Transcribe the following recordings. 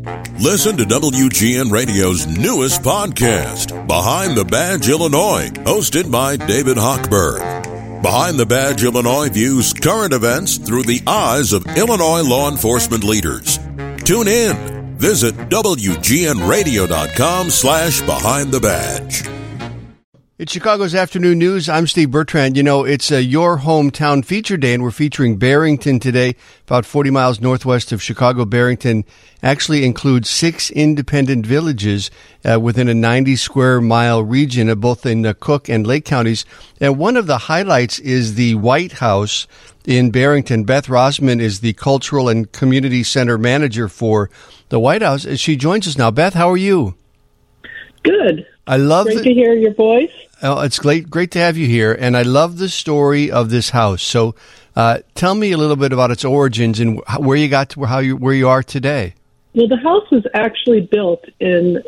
Listen to WGN Radio's newest podcast, Behind the Badge Illinois, hosted by David Hochberg. Behind the Badge Illinois views current events through the eyes of Illinois law enforcement leaders. Tune in. Visit WGNRadio.com/Behind the Badge. It's Chicago's Afternoon News. I'm Steve Bertrand. You know, it's Your Hometown Feature Day, and we're featuring Barrington today, about 40 miles northwest of Chicago. Barrington actually includes 6 independent villages within a 90-square-mile region, both in Cook and Lake counties. And one of the highlights is the White House in Barrington. Beth Rosman is the Cultural and Community Center Manager for the White House. She joins us now. Beth, how are you? Good. I love Great to hear your voice. Oh, it's great to have you here, and I love the story of this house. So, tell me a little bit about its origins and where you got to where you are today. Well, the house was actually built in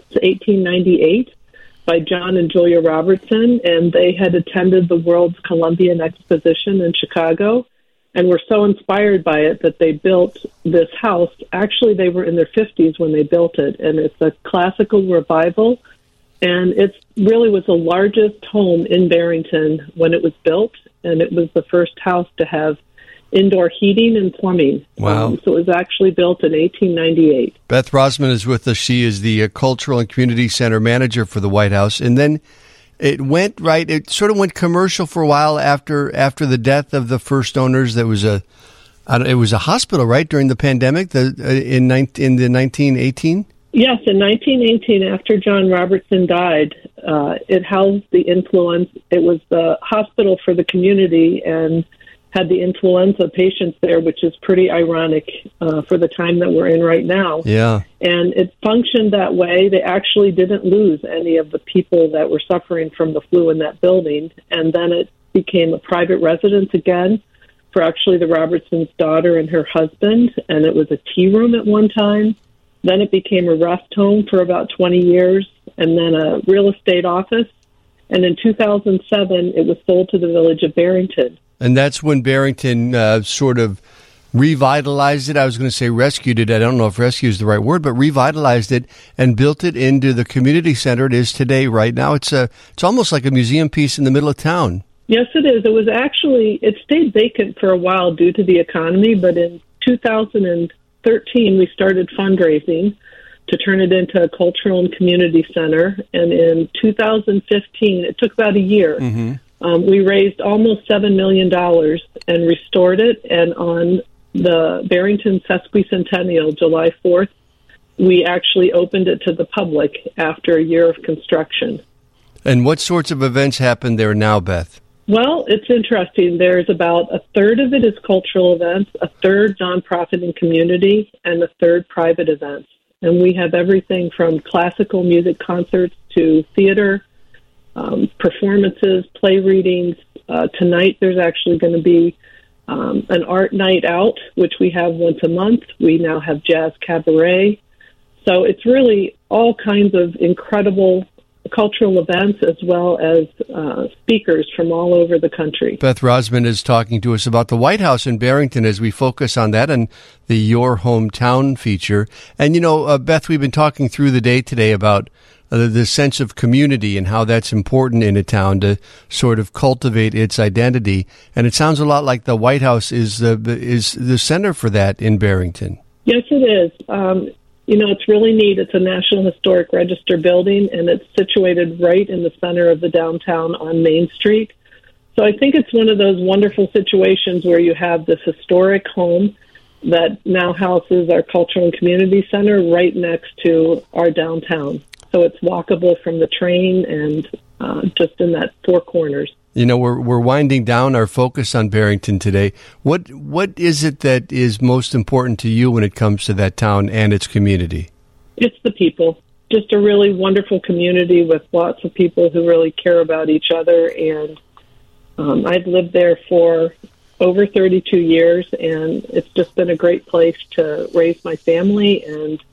1898 by John and Julia Robertson, and they had attended the World's Columbian Exposition in Chicago, and were so inspired by it that they built this house. Actually, they were in their 50s when they built it, and it's a classical revival. And it really was the largest home in Barrington when it was built, and it was the first house to have indoor heating and plumbing. Wow. So it was actually built in 1898. Beth Rosman is with us. She is the Cultural and Community Center Manager for the White House. And then it sort of went commercial for a while after the death of the first owners. It was a hospital, right, during the pandemic in the 1918? Yes, in 1918, after John Robertson died, it housed the influenza. It was the hospital for the community and had the influenza patients there, which is pretty ironic for the time that we're in right now. Yeah. And it functioned that way. They actually didn't lose any of the people that were suffering from the flu in that building. And then it became a private residence again for actually the Robertson's daughter and her husband. And it was a tea room at one time. Then it became a rest home for about 20 years, and then a real estate office. And in 2007, it was sold to the village of Barrington. And that's when Barrington sort of revitalized it. I was going to say rescued it. I don't know if rescue is the right word, but revitalized it and built it into the community center it is today. Right now, it's almost like a museum piece in the middle of town. Yes, it is. It stayed vacant for a while due to the economy, but in 2013, we started fundraising to turn it into a cultural and community center. And in 2015, it took about a year. Mm-hmm. We raised almost $7 million and restored it. And on the Barrington Sesquicentennial, July 4th, we actually opened it to the public after a year of construction. And what sorts of events happen there now, Beth? Well, it's interesting. There's about a third of it is cultural events, a third nonprofit and community, and a third private events. And we have everything from classical music concerts to theater, performances, play readings. Tonight there's actually going to be an art night out, which we have once a month. We now have jazz cabaret. So it's really all kinds of incredible cultural events as well as speakers from all over the country. Beth Rosman is talking to us about the White House in Barrington as we focus on that and the Your Hometown feature. And, you know, Beth, we've been talking through the day today about the sense of community and how that's important in a town to sort of cultivate its identity. And it sounds a lot like the White House is the center for that in Barrington. Yes, it is. You know, it's really neat. It's a National Historic Register building, and it's situated right in the center of the downtown on Main Street. So I think it's one of those wonderful situations where you have this historic home that now houses our Cultural and Community Center right next to our downtown. So it's walkable from the train and just in that four corners. You know, we're winding down our focus on Barrington today. What is it that is most important to you when it comes to that town and its community? It's the people. Just a really wonderful community with lots of people who really care about each other. And I've lived there for over 32 years, and it's just been a great place to raise my family, and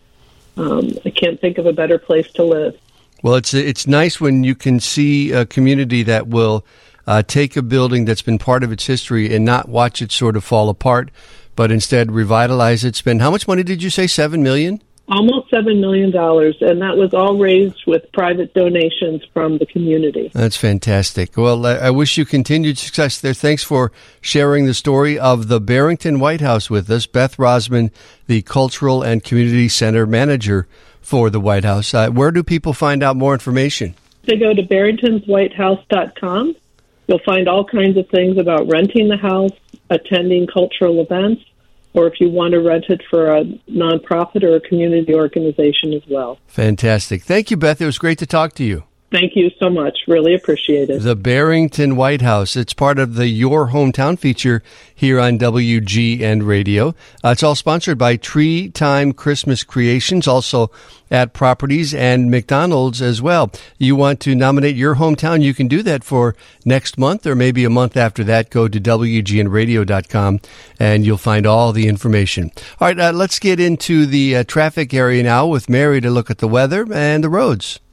I can't think of a better place to live. Well, it's nice when you can see a community that will take a building that's been part of its history and not watch it sort of fall apart, but instead revitalize it. Spend how much money did you say? $7 million? Almost $7 million, and that was all raised with private donations from the community. That's fantastic. Well, I wish you continued success there. Thanks for sharing the story of the Barrington White House with us. Beth Rosman, the Cultural and Community Center Manager for the White House. Where do people find out more information? They go to barringtonswhitehouse.com. You'll find all kinds of things about renting the house, attending cultural events, or if you want to rent it for a nonprofit or a community organization as well. Fantastic. Thank you, Beth. It was great to talk to you. Thank you so much. Really appreciate it. The Barrington White House. It's part of the Your Hometown feature here on WGN Radio. It's all sponsored by Tree Time Christmas Creations, also at Properties and McDonald's as well. You want to nominate your hometown, you can do that for next month or maybe a month after that. Go to WGNradio.com and you'll find all the information. All right, let's get into the traffic area now with Mary to look at the weather and the roads.